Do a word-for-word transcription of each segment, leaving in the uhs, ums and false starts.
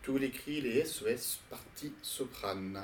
Tous les cris, les S O S, partie soprane.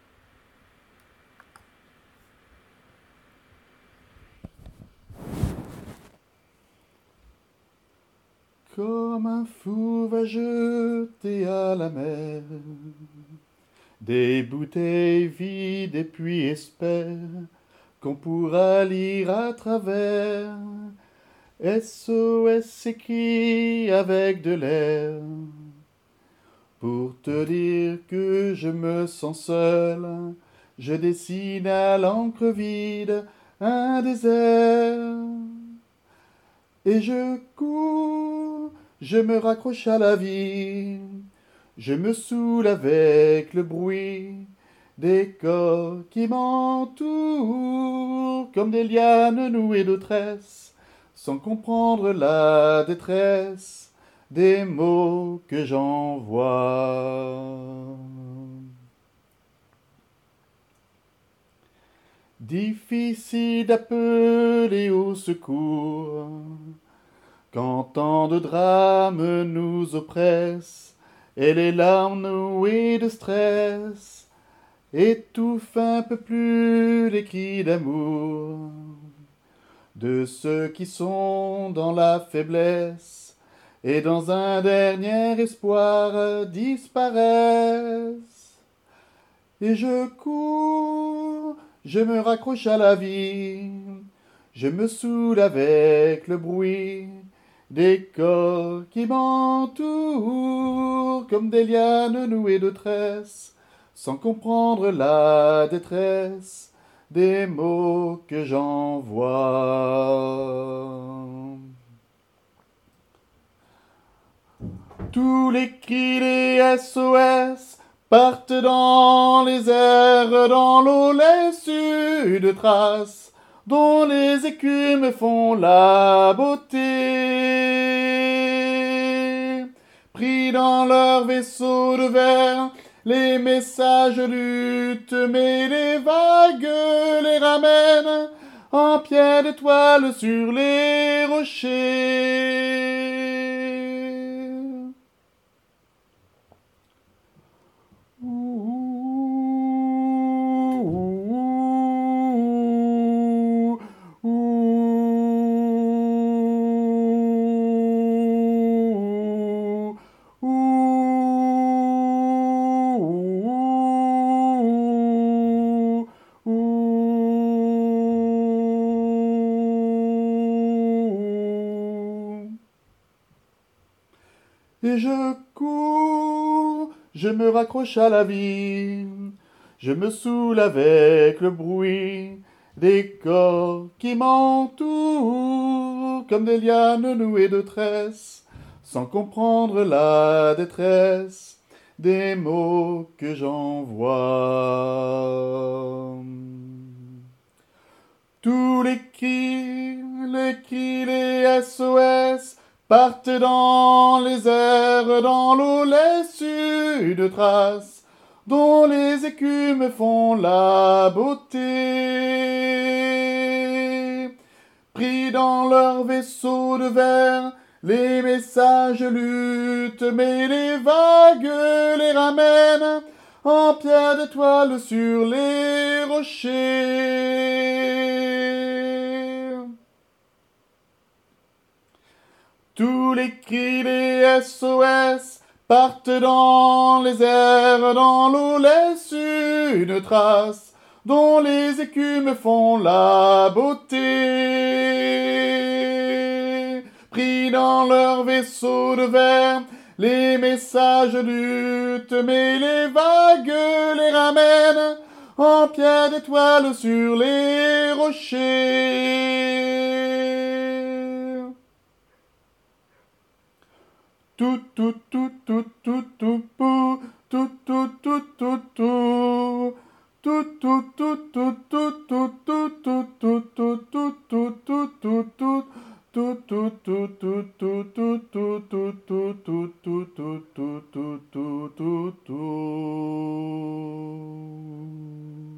Comme un fou va jeter à la mer des bouteilles vides et puis espère qu'on pourra lire à travers. S O S écrit avec de l'air pour te dire que je me sens seul. Je dessine à l'encre vide un désert. Et je cours, je me raccroche à la vie. Je me saoule avec le bruit des corps qui m'entourent comme des lianes nouées de tresses, sans comprendre la détresse des mots que j'envoie. Difficile d'appeler au secours quand tant de drames nous oppressent et les larmes nouées de stress étouffent un peu plus les cris d'amour de ceux qui sont dans la faiblesse et dans un dernier espoir disparaissent. Et je cours, je me raccroche à la vie, je me saoule avec le bruit des corps qui m'entourent comme des lianes nouées de tresses, sans comprendre la détresse des mots que j'envoie. Tous les cris des S O S partent dans les airs, dans l'eau laissue de traces, dont les écumes font la beauté. Pris dans leur vaisseau de verre, les messages luttent, mais les vagues les ramènent en pierre d'étoile sur les rochers. Et je cours, je me raccroche à la vie, je me saoule avec le bruit des corps qui m'entourent comme des lianes nouées de tresses, sans comprendre la détresse des mots que j'envoie. Tous les cris, les cris, les S O S partent dans les airs, dans l'eau laissue de traces, dont les écumes font la beauté. Pris dans leur vaisseau de verre, les messages luttent, mais les vagues les ramènent en pierre d'étoile sur les rochers. Tous les cris des S O S partent dans les airs, dans l'eau laissue de traces, dont les écumes font la beauté. Pris dans leur vaisseau de verre, les messages luttent, mais les vagues les ramènent en pierre d'étoile sur les rochers. Tout, tout, tout, tout, tout, tout, tout, tout, tout, tout, tout, tout. Tout, tout, tout, tout, tout, tout, tout, tout, tout, tout, tout, tout, tout, tout, tout. Tout, tout, tout, tout, tout, tout, tout, tout, tout, tout, tout, tout, tout, tout, tout, tout.